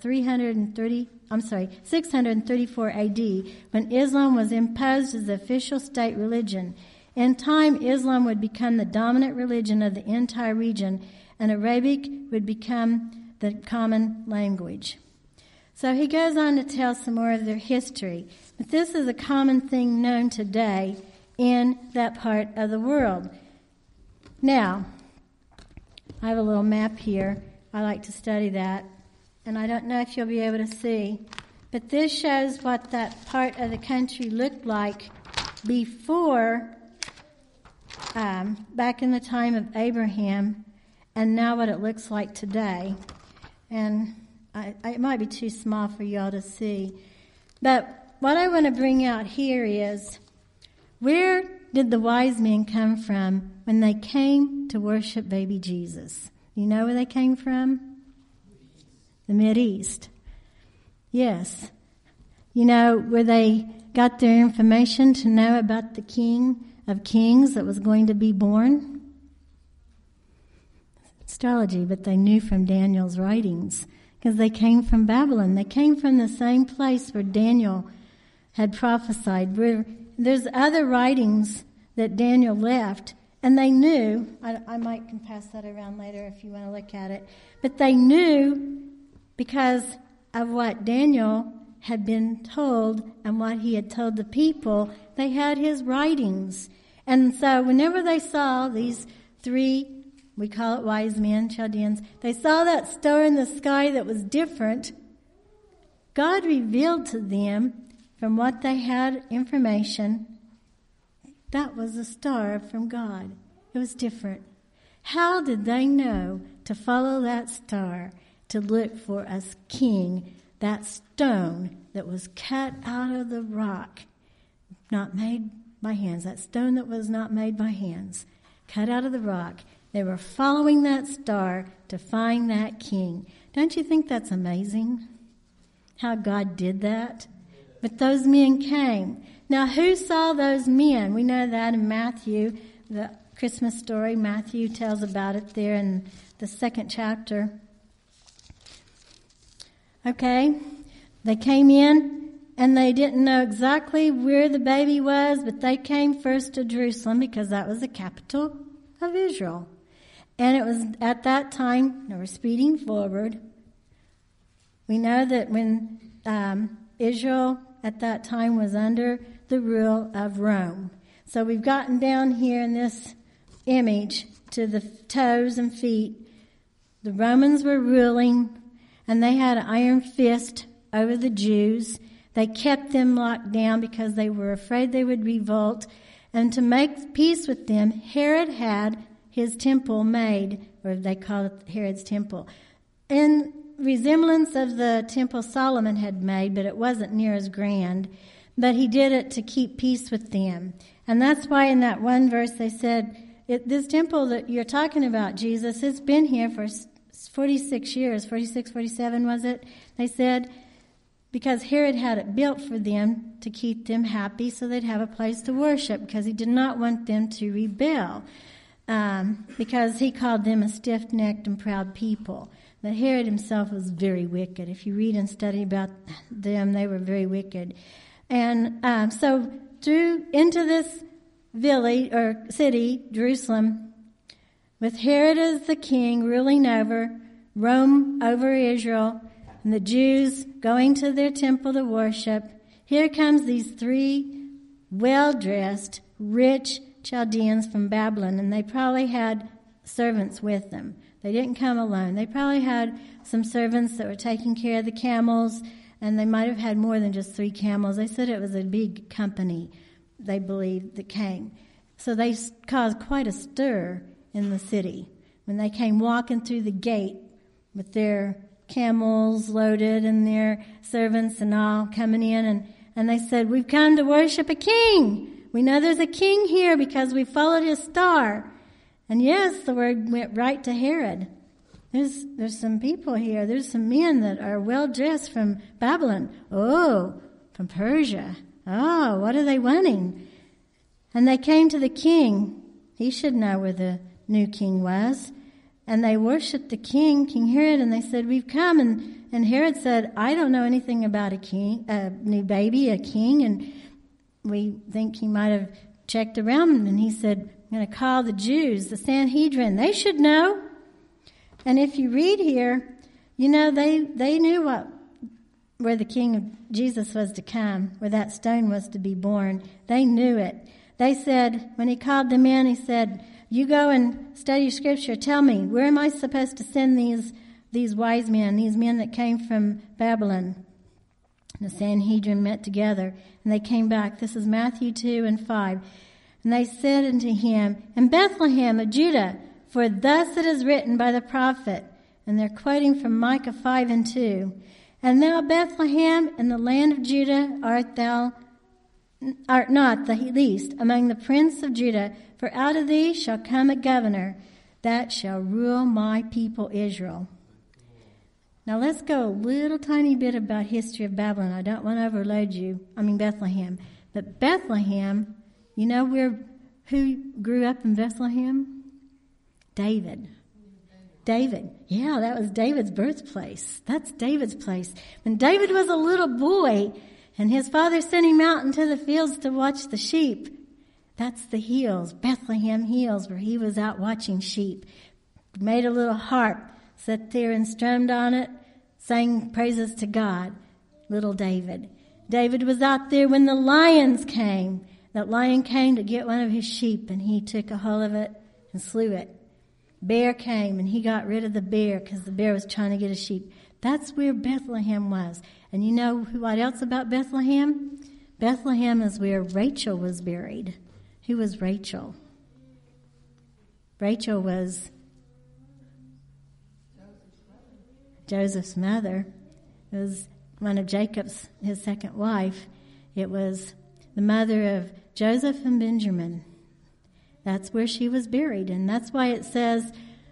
634 AD, when Islam was imposed as the official state religion. In time, Islam would become the dominant religion of the entire region, and Arabic would become the common language. So he goes on to tell some more of their history. But this is a common thing known today in that part of the world. Now, I have a little map here. I like to study that. And I don't know if you'll be able to see. But this shows what that part of the country looked like before, back in the time of Abraham, and now what it looks like today. And it might be too small for y'all to see. But what I want to bring out here is, where did the wise men come from when they came to worship baby Jesus? You know where they came from? The Mideast. Yes. You know where they got their information to know about the King of Kings that was going to be born? Astrology, but they knew from Daniel's writings because they came from Babylon. They came from the same place where Daniel had prophesied. There's other writings that Daniel left, and they knew, I might can pass that around later if you want to look at it, but they knew because of what Daniel had been told and what he had told the people. They had his writings. And so whenever they saw these 3, we call it wise men, Chaldeans, they saw that star in the sky that was different, God revealed to them from what they had information, that was a star from God. It was different. How did they know to follow that star, to look for a king, that stone that was cut out of the rock, not made by hands, that stone that was not made by hands, cut out of the rock? They were following that star to find that king. Don't you think that's amazing? How God did that? But those men came. Now, who saw those men? We know that in Matthew, the Christmas story. Matthew tells about it there in the 2nd chapter. Okay, they came in and they didn't know exactly where the baby was, but they came first to Jerusalem because that was the capital of Israel. And it was at that time, they were speeding forward. We know that when Israel at that time was under the rule of Rome. So we've gotten down here in this image to the toes and feet. The Romans were ruling, and they had an iron fist over the Jews. They kept them locked down because they were afraid they would revolt. And to make peace with them, Herod had his temple made, or they called it Herod's temple, in resemblance of the temple Solomon had made, but it wasn't near as grand. But he did it to keep peace with them. And that's why in that one verse they said, this temple that you're talking about, Jesus, it's been here for 46 years, 46, 47 was it? They said, because Herod had it built for them to keep them happy so they'd have a place to worship, because he did not want them to rebel, because he called them a stiff-necked and proud people. But Herod himself was very wicked. If you read and study about them, they were very wicked. And so into this village or city, Jerusalem, with Herod as the king ruling over, Rome over Israel, and the Jews going to their temple to worship, here comes these 3 well-dressed, rich Chaldeans from Babylon, and they probably had servants with them. They didn't come alone. They probably had some servants that were taking care of the camels and they might have had more than just 3 camels. They said it was a big company, they believed, that came. So they caused quite a stir in the city when they came walking through the gate with their camels loaded and their servants and all coming in, and they said, "We've come to worship a king. We know there's a king here because we followed his star." And yes, the word went right to Herod. There's some people here. There's some men that are well dressed from Babylon. Oh, from Persia. Oh, what are they wanting? And they came to the king. He should know where the new king was. And they worshipped the king, King Herod, and they said, "We've come." And Herod said, "I don't know anything about a king, a new baby, a king." And we think he might have checked around, and he said, "I'm going to call the Jews, the Sanhedrin. They should know." And if you read here, you know, they knew where the King of Jesus was to come, where that stone was to be born. They knew it. They said, when he called them in, he said, "You go and study Scripture. Tell me, where am I supposed to send these wise men, these men that came from Babylon?" The Sanhedrin met together, and they came back. This is Matthew 2:5. And they said unto him, "In Bethlehem of Judah, for thus it is written by the prophet." And they're quoting from Micah 5:2. "And thou, Bethlehem, in the land of Judah, art not the least among the prince of Judah, for out of thee shall come a governor that shall rule my people Israel." Now let's go a little tiny bit about history of Babylon. I don't want to overload you. Bethlehem. But Bethlehem, you know who grew up in Bethlehem? David. Yeah, that was David's birthplace. That's David's place. When David was a little boy and his father sent him out into the fields to watch the sheep, that's the hills, Bethlehem Hills, where he was out watching sheep. Made a little harp, sat there and strummed on it, sang praises to God. Little David. David was out there when the lions came. That lion came to get one of his sheep, and he took a hold of it and slew it. Bear came, and he got rid of the bear because the bear was trying to get a sheep. That's where Bethlehem was. And you know what else about Bethlehem? Bethlehem is where Rachel was buried. Who was Rachel? Rachel was Joseph's mother. It was one of Jacob's, his second wife. It was the mother of Joseph and Benjamin. That's where she was buried. And that's why it says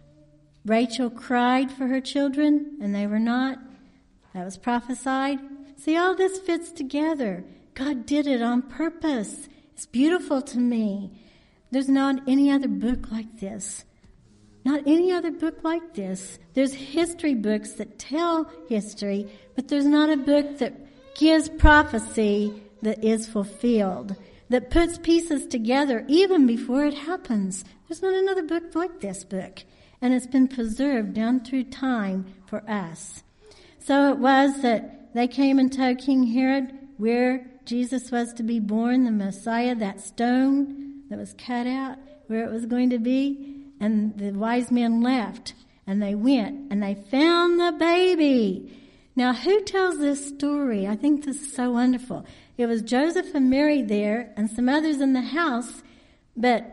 Rachel cried for her children and they were not. That was prophesied. See, all this fits together. God did it on purpose. It's beautiful to me. There's not any other book like this. Not any other book like this. There's history books that tell history, but there's not a book that gives prophecy that is fulfilled, that puts pieces together even before it happens. There's not another book like this book, and it's been preserved down through time for us. So it was that they came and told King Herod where Jesus was to be born, the Messiah, that stone that was cut out, where it was going to be. And the wise men left, and they went, and they found the baby. Now, who tells this story? I think this is so wonderful. It was Joseph and Mary there, and some others in the house, but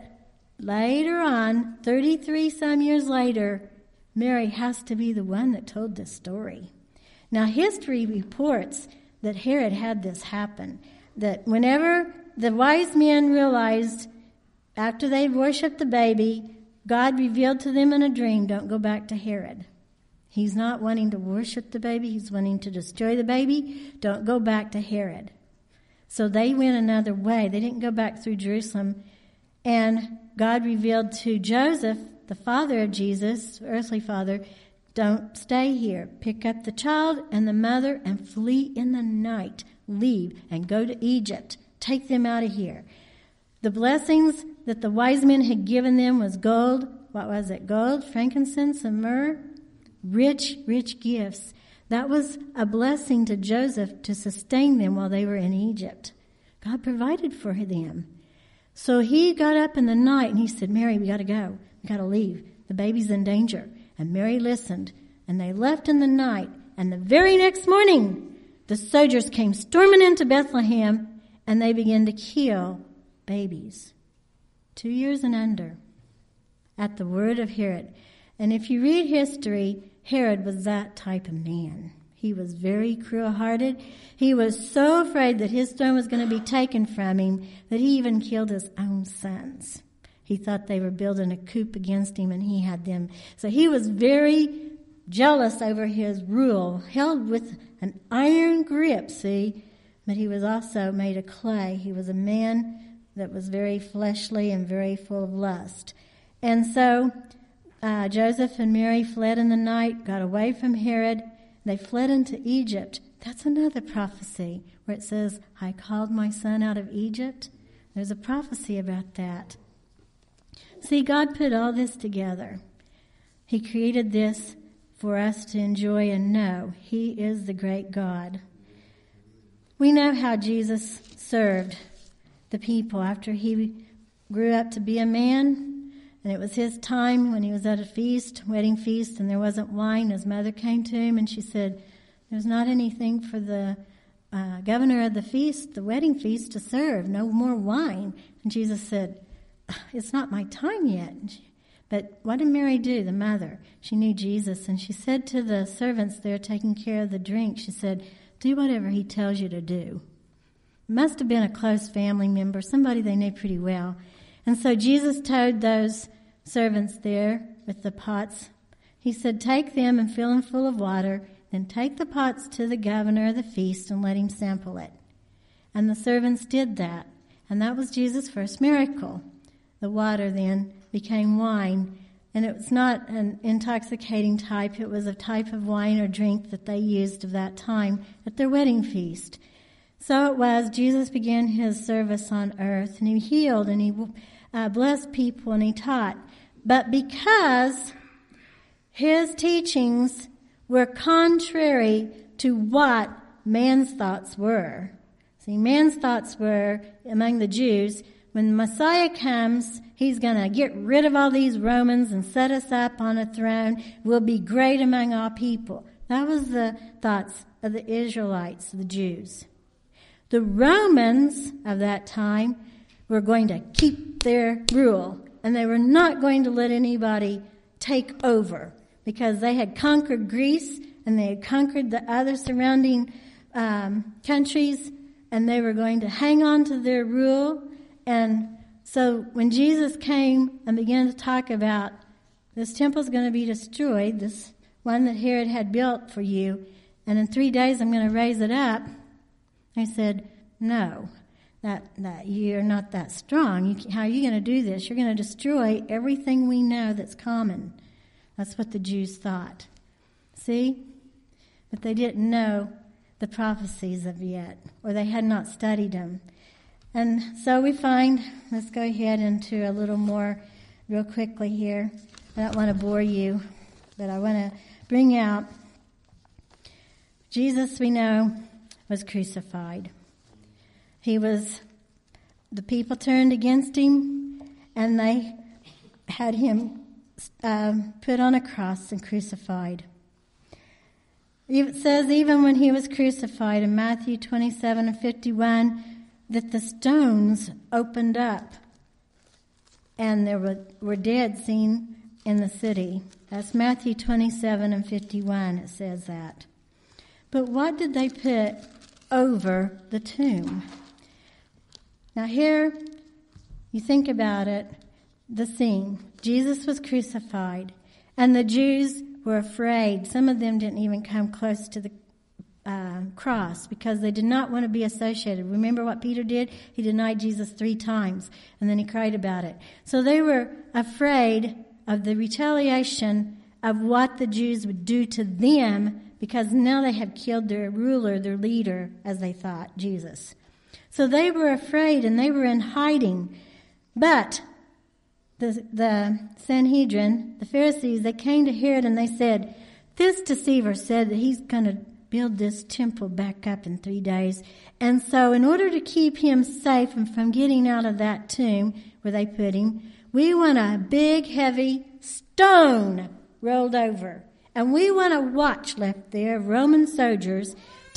later on, 33 some years later, Mary has to be the one that told this story. Now, history reports that Herod had this happen, that whenever the wise men realized, after they worshipped the baby, God revealed to them in a dream, don't go back to Herod. He's not wanting to worship the baby. He's wanting to destroy the baby. Don't go back to Herod. So they went another way. They didn't go back through Jerusalem. And God revealed to Joseph, the father of Jesus, earthly father, don't stay here. Pick up the child and the mother and flee in the night. Leave and go to Egypt. Take them out of here. The blessings that the wise men had given them was gold. What was it? Gold, frankincense, and myrrh. Rich, rich gifts. That was a blessing to Joseph to sustain them while they were in Egypt. God provided for them. So he got up in the night and he said, "Mary, we got to go. We got to leave. The baby's in danger." And Mary listened. And they left in the night. And the very next morning, the soldiers came storming into Bethlehem, and they began to kill babies, 2 years and under, at the word of Herod. And if you read history, Herod was that type of man. He was very cruel-hearted. He was so afraid that his throne was going to be taken from him that he even killed his own sons. He thought they were building a coup against him, and he had them. So he was very jealous over his rule, held with an iron grip, see? But he was also made of clay. He was a man that was very fleshly and very full of lust. And so Joseph and Mary fled in the night, got away from Herod. They fled into Egypt. That's another prophecy where it says, I called my son out of Egypt. There's a prophecy about that. See, God put all this together. He created this for us to enjoy and know. He is the great God. We know how Jesus served the people after he grew up to be a man. And it was his time when he was at a feast, wedding feast, and there wasn't wine. His mother came to him and she said, there's not anything for the governor of the feast, the wedding feast, to serve. No more wine. And Jesus said, it's not my time yet. But what did Mary do, the mother? She knew Jesus, and she said to the servants there taking care of the drink, she said, do whatever he tells you to do. It must have been a close family member, somebody they knew pretty well. And so Jesus told those servants there with the pots, he said, take them and fill them full of water, then take the pots to the governor of the feast and let him sample it. And the servants did that. And that was Jesus' first miracle. The water then became wine. And it was not an intoxicating type. It was a type of wine or drink that they used of that time at their wedding feast. So it was, Jesus began his service on earth, and he healed, and he blessed people, and he taught. But because his teachings were contrary to what man's thoughts were. See, man's thoughts were, among the Jews, when the Messiah comes, he's going to get rid of all these Romans and set us up on a throne. We'll be great among all people. That was the thoughts of the Israelites, the Jews. The Romans of that time were going to keep their rule, and they were not going to let anybody take over, because they had conquered Greece and they had conquered the other surrounding countries, and they were going to hang on to their rule. And so when Jesus came and began to talk about this temple's going to be destroyed, this one that Herod had built for you, and in 3 days I'm going to raise it up, he said, no, that you're not that strong. How are you going to do this? You're going to destroy everything we know that's common. That's what the Jews thought. See? But they didn't know the prophecies of yet, or they had not studied them. And so we find, let's go ahead into a little more real quickly here. I don't want to bore you, but I want to bring out Jesus, we know, was crucified. The people turned against him, and they had him put on a cross and crucified. It says even when he was crucified in Matthew 27:51 that the stones opened up and there were dead seen in the city. That's Matthew 27:51. It says that. But what did they put over the tomb? Now here, you think about it, the scene. Jesus was crucified, and the Jews were afraid. Some of them didn't even come close to the cross because they did not want to be associated. Remember what Peter did? He denied Jesus 3 times, and then he cried about it. So they were afraid of the retaliation of what the Jews would do to them, because now they had killed their ruler, their leader, as they thought, Jesus. So they were afraid, and they were in hiding. But the Sanhedrin, the Pharisees, they came to Herod and they said, this deceiver said that he's going to build this temple back up in 3 days. And so in order to keep him safe and from getting out of that tomb where they put him, we want a big, heavy stone rolled over. And we want a watch left there, Roman soldiers,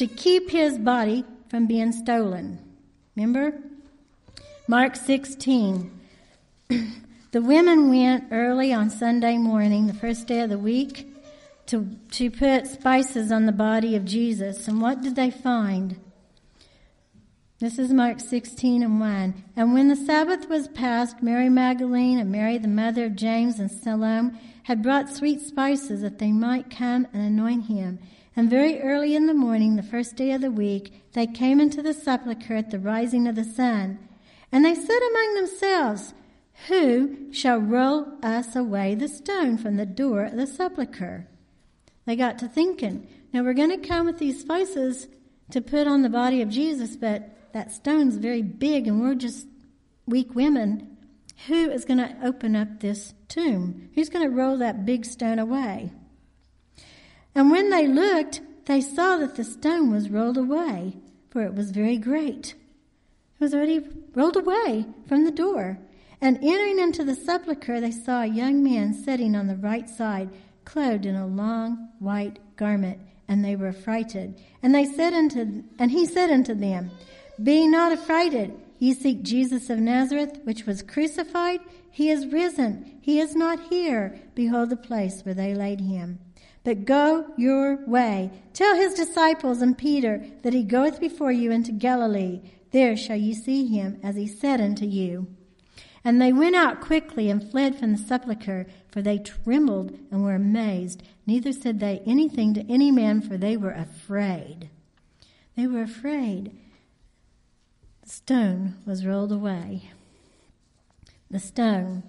to keep his body from being stolen. Remember? Mark 16. The women went early on Sunday morning, the first day of the week, to put spices on the body of Jesus. And what did they find? This is Mark 16:1. And when the Sabbath was past, Mary Magdalene and Mary, the mother of James and Salome, had brought sweet spices that they might come and anoint him. And very early in the morning, the first day of the week, they came into the sepulchre at the rising of the sun. And they said among themselves, "Who shall roll us away the stone from the door of the sepulchre?" They got to thinking, now we're going to come with these spices to put on the body of Jesus, but that stone's very big and we're just weak women. Who is going to open up this tomb? Who's going to roll that big stone away? And when they looked, they saw that the stone was rolled away, for it was very great. It was already rolled away from the door. And entering into the sepulchre, they saw a young man sitting on the right side, clothed in a long white garment, and they were affrighted. And he said unto them, "Be not affrighted. Ye seek Jesus of Nazareth, which was crucified. He is risen. He is not here. Behold the place where they laid him. But go your way. Tell his disciples and Peter that he goeth before you into Galilee. There shall ye see him, as he said unto you." And they went out quickly and fled from the sepulchre, for they trembled and were amazed. Neither said they anything to any man, for they were afraid. They were afraid. The stone was rolled away. The stone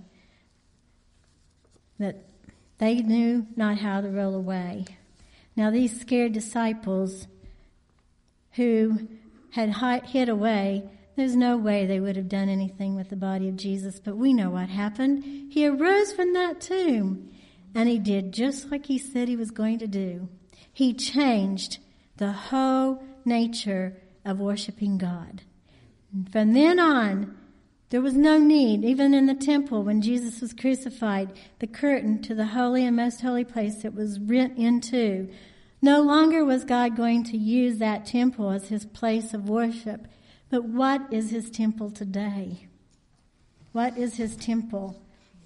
that they knew not how to roll away. Now these scared disciples who had hid away, there's no way they would have done anything with the body of Jesus, but we know what happened. He arose from that tomb, and he did just like he said he was going to do. He changed the whole nature of worshiping God. From then on, there was no need, even in the temple when Jesus was crucified, the curtain to the holy and most holy place it was rent into. No longer was God going to use that temple as his place of worship. But what is his temple today? What is his temple?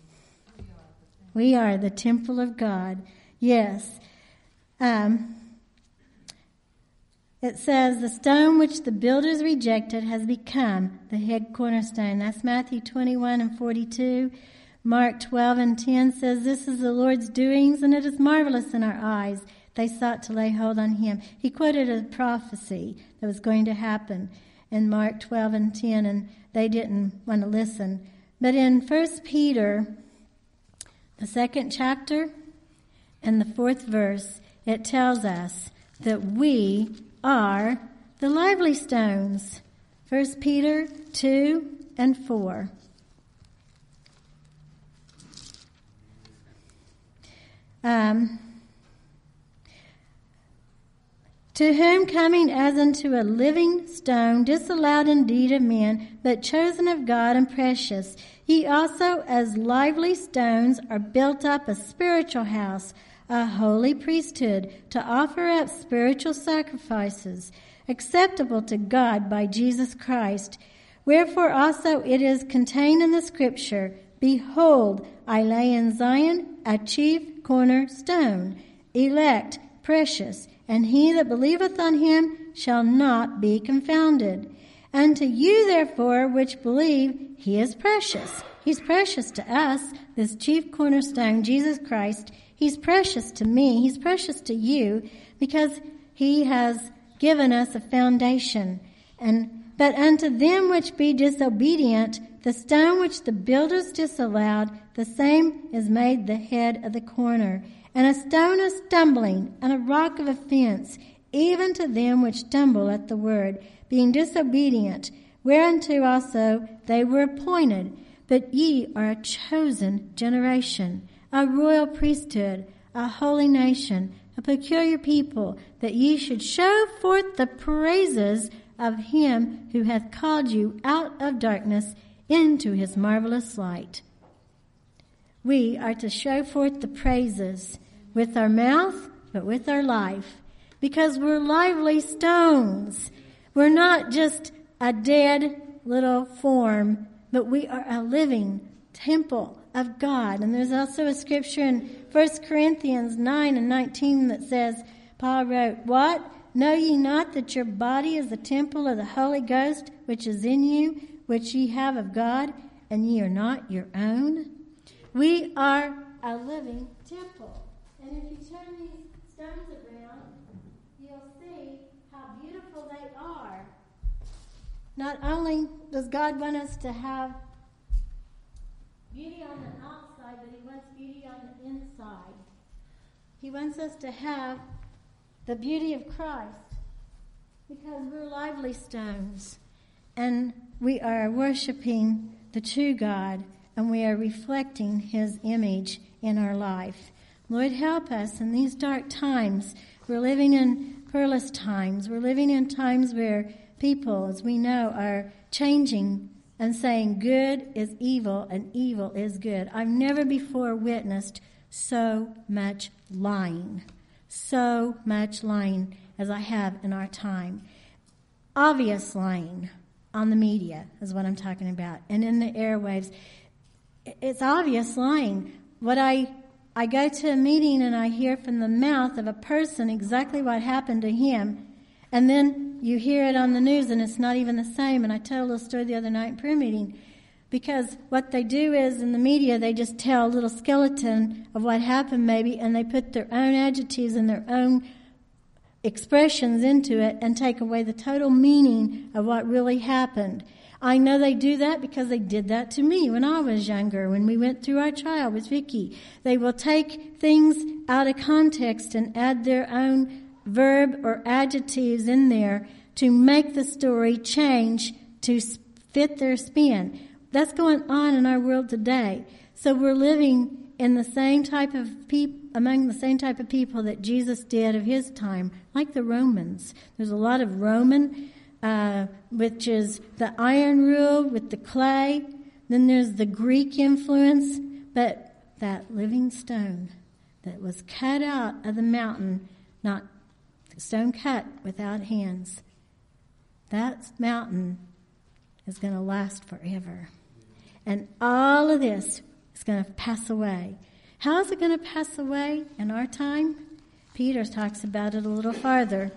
We are the temple of God. Yes. It says, the stone which the builders rejected has become the head cornerstone. That's Matthew 21:42. Mark 12:10 says, this is the Lord's doings, and it is marvelous in our eyes. They sought to lay hold on him. He quoted a prophecy that was going to happen in Mark 12:10, and they didn't want to listen. But in 1 Peter, the 2nd chapter and the 4th verse, it tells us that we are the lively stones. 1 Peter 2:4. To whom coming as unto a living stone, disallowed indeed of men, but chosen of God and precious, ye also as lively stones are built up a spiritual house, a holy priesthood, to offer up spiritual sacrifices, acceptable to God by Jesus Christ. Wherefore also it is contained in the Scripture, Behold, I lay in Zion a chief cornerstone, elect, precious, and he that believeth on him shall not be confounded. Unto you therefore which believe, he is precious. He's precious to us, this chief cornerstone, Jesus Christ. He's precious to me. He's precious to you, because he has given us a foundation. But unto them which be disobedient, the stone which the builders disallowed, the same is made the head of the corner, and a stone of stumbling, and a rock of offense, even to them which stumble at the word, being disobedient, whereunto also they were appointed. But ye are a chosen generation, a royal priesthood, a holy nation, a peculiar people, that ye should show forth the praises of him who hath called you out of darkness into his marvelous light. We are to show forth the praises with our mouth, but with our life. because we're lively stones. We're not just a dead little form, but we are a living temple of God. And there's also a scripture in 1 Corinthians 9:19 that says, Paul wrote, "What? Know ye not that your body is the temple of the Holy Ghost, which is in you, which ye have of God, and ye are not your own?" We are a living temple. And if you turn these stones around, you'll see how beautiful they are. Not only does God want us to have beauty on the outside, but he wants beauty on the inside. He wants us to have the beauty of Christ, because we're lively stones and we are worshiping the true God, and we are reflecting his image in our life. Lord, help us in these dark times. We're living in perilous times. We're living in times where people, as we know, are changing and saying good is evil and evil is good. I've never before witnessed so much lying as I have in our time. Obvious lying on the media is what I'm talking about, and in the airwaves. It's obvious lying. What I go to a meeting and I hear from the mouth of a person exactly what happened to him, and then you hear it on the news and it's not even the same. And I told a little story the other night in prayer meeting, because what they do is in the media they just tell a little skeleton of what happened maybe, and they put their own adjectives and their own expressions into it and take away the total meaning of what really happened. I know they do that because they did that to me when I was younger, when we went through our trial with Vicky. They will take things out of context and add their own verb or adjectives in there to make the story change to fit their spin. That's going on in our world today. So we're living in the same type of among the same type of people that Jesus did of his time, like the Romans. There's a lot of Roman, which is the iron rule with the clay. Then there's the Greek influence, but that living stone that was cut out of the mountain, not stone cut without hands, that mountain is going to last forever. And all of this is going to pass away. How is it going to pass away in our time? Peter talks about it a little farther.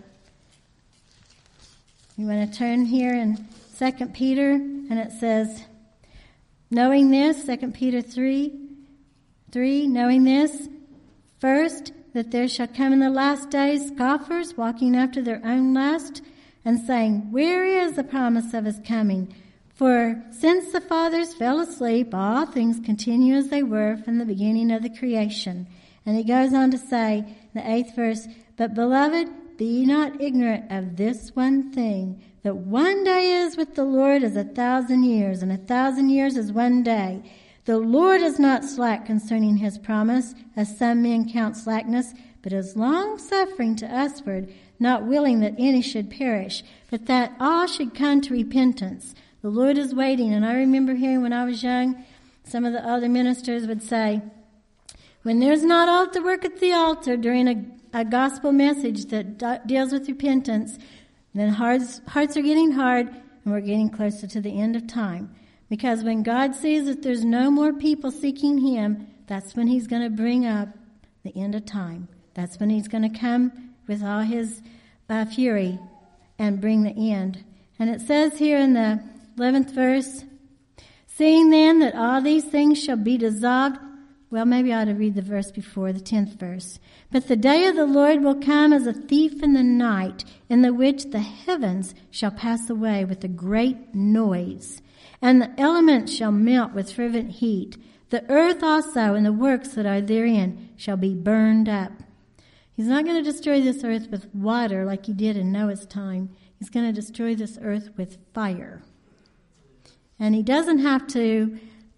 You want to turn here in 2 Peter, and it says, knowing this, 2 Peter 3, knowing this, first, that there shall come in the last days scoffers, walking after their own lust, and saying, where is the promise of his coming? For since the fathers fell asleep, all things continue as they were from the beginning of the creation. And he goes on to say, in the 8th verse, but beloved, be ye not ignorant of this one thing, that one day is with the Lord as 1,000 years, and 1,000 years is one day. The Lord is not slack concerning his promise, as some men count slackness, but is long-suffering to usward, not willing that any should perish, but that all should come to repentance. The Lord is waiting. And I remember hearing when I was young, some of the other ministers would say, when there's not altar work at the altar during a gospel message that deals with repentance, then hearts are getting hard, and we're getting closer to the end of time. Because when God sees that there's no more people seeking him, that's when he's going to bring up the end of time. That's when he's going to come with all his fury and bring the end. And it says here in the 11th verse, seeing then that all these things shall be dissolved. Well, maybe I ought to read the verse before, the 10th verse. But the day of the Lord will come as a thief in the night, in the which the heavens shall pass away with a great noise, and the elements shall melt with fervent heat. The earth also and the works that are therein shall be burned up. He's not going to destroy this earth with water like he did in Noah's time. He's going to destroy this earth with fire. And he doesn't have to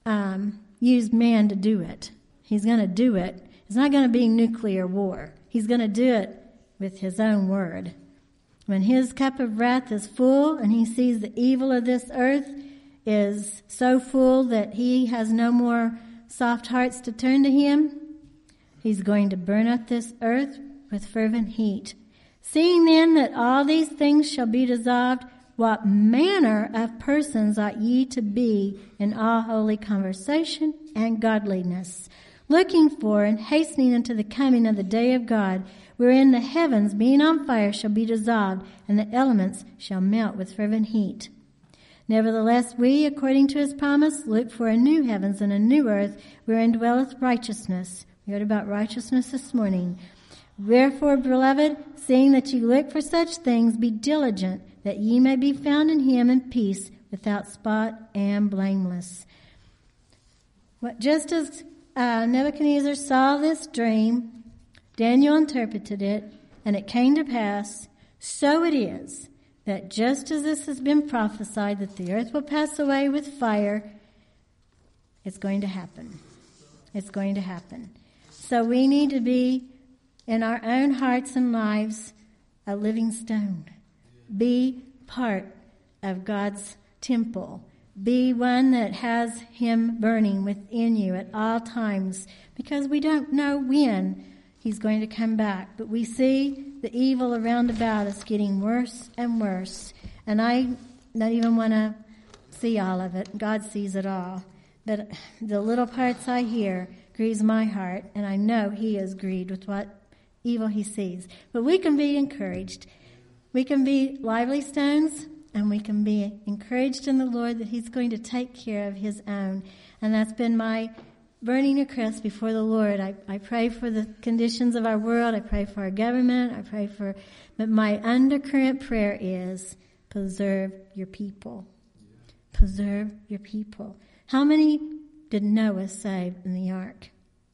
use man to do it. He's going to do it. It's not going to be nuclear war. He's going to do it with his own word. When his cup of wrath is full and he sees the evil of this earth is so full that he has no more soft hearts to turn to him, he's going to burn up this earth with fervent heat. Seeing then that all these things shall be dissolved, what manner of persons ought ye to be in all holy conversation and godliness, looking for and hastening unto the coming of the day of God, wherein the heavens, being on fire, shall be dissolved, and the elements shall melt with fervent heat. Nevertheless, we, according to his promise, look for a new heavens and a new earth, wherein dwelleth righteousness. We heard about righteousness this morning. Wherefore, beloved, seeing that ye look for such things, be diligent, that ye may be found in him in peace, without spot and blameless. Just as Nebuchadnezzar saw this dream, Daniel interpreted it, and it came to pass, so it is, that just as this has been prophesied, that the earth will pass away with fire, it's going to happen. It's going to happen. So we need to be, in our own hearts and lives, a living stone. Be part of God's temple. Be one that has him burning within you at all times, because we don't know when he's going to come back. But we see the evil around about us getting worse and worse. And I don't even want to see all of it. God sees it all. But the little parts I hear grieves my heart, and I know he is grieved with what evil he sees. But we can be encouraged. We can be lively stones, and we can be encouraged in the Lord that he's going to take care of his own. And that's been my burning request before the Lord. I pray for the conditions of our world. I pray for our government. I pray for, but my undercurrent prayer is, preserve your people. Preserve your people. How many did Noah save in the ark?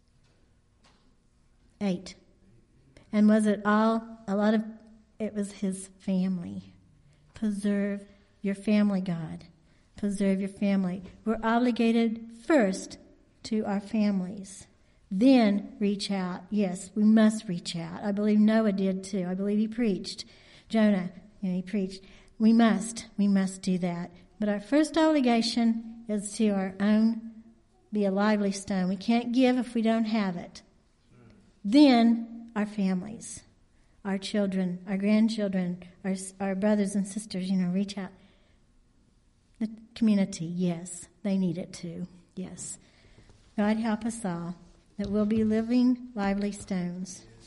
8. And was it all, it was his family. Preserve your family, God. Preserve your family. We're obligated first to our families. Then reach out. Yes, we must reach out. I believe Noah did too. I believe he preached. Jonah, he preached. We must do that. But our first obligation is to our own, be a lively stone. We can't give if we don't have it. Then our families, our children, our grandchildren, our brothers and sisters, reach out. The community, yes, they need it too. Yes. God help us all, that we'll be living, lively stones.